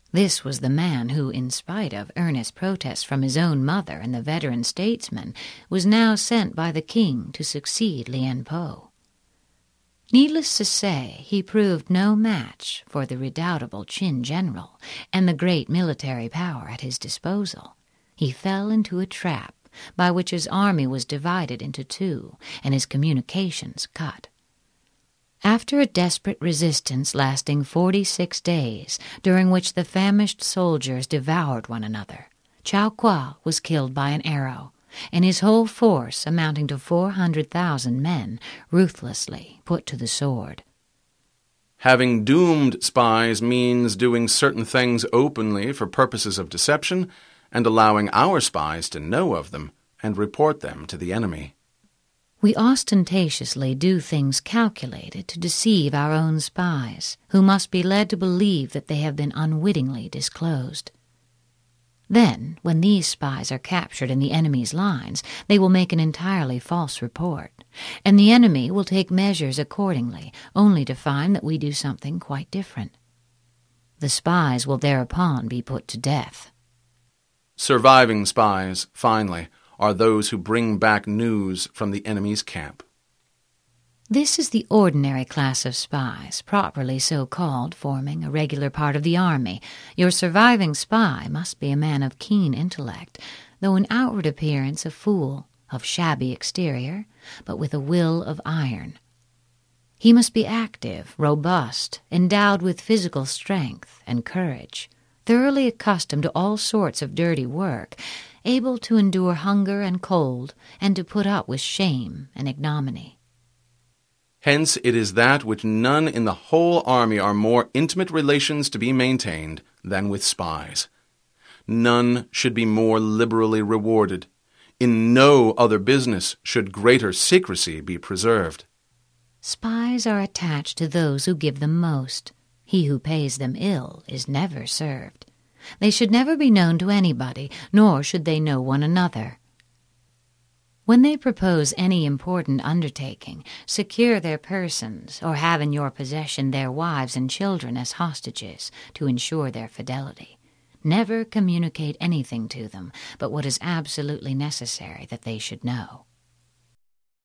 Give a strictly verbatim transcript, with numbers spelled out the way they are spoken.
This was the man who, in spite of earnest protests from his own mother and the veteran statesman, was now sent by the king to succeed Lien Po. Needless to say, he proved no match for the redoubtable Qin general and the great military power at his disposal. He fell into a trap by which his army was divided into two and his communications cut. After a desperate resistance lasting forty-six days, during which the famished soldiers devoured one another, Cao Kwa was killed by an arrow, and his whole force, amounting to four hundred thousand men, ruthlessly put to the sword. Having doomed spies means doing certain things openly for purposes of deception and allowing our spies to know of them and report them to the enemy. We ostentatiously do things calculated to deceive our own spies, who must be led to believe that they have been unwittingly disclosed. Then, when these spies are captured in the enemy's lines, they will make an entirely false report, and the enemy will take measures accordingly, only to find that we do something quite different. The spies will thereupon be put to death. Surviving spies, finally, are those who bring back news from the enemy's camp. This is the ordinary class of spies, properly so called, forming a regular part of the army. Your surviving spy must be a man of keen intellect, though in outward appearance a fool, of shabby exterior, but with a will of iron. He must be active, robust, endowed with physical strength and courage, thoroughly accustomed to all sorts of dirty work, able to endure hunger and cold, and to put up with shame and ignominy. Hence it is that with none in the whole army are more intimate relations to be maintained than with spies. None should be more liberally rewarded. In no other business should greater secrecy be preserved. Spies are attached to those who give them most. He who pays them ill is never served. They should never be known to anybody, nor should they know one another. When they propose any important undertaking, secure their persons, or have in your possession their wives and children as hostages to ensure their fidelity. Never communicate anything to them but what is absolutely necessary that they should know.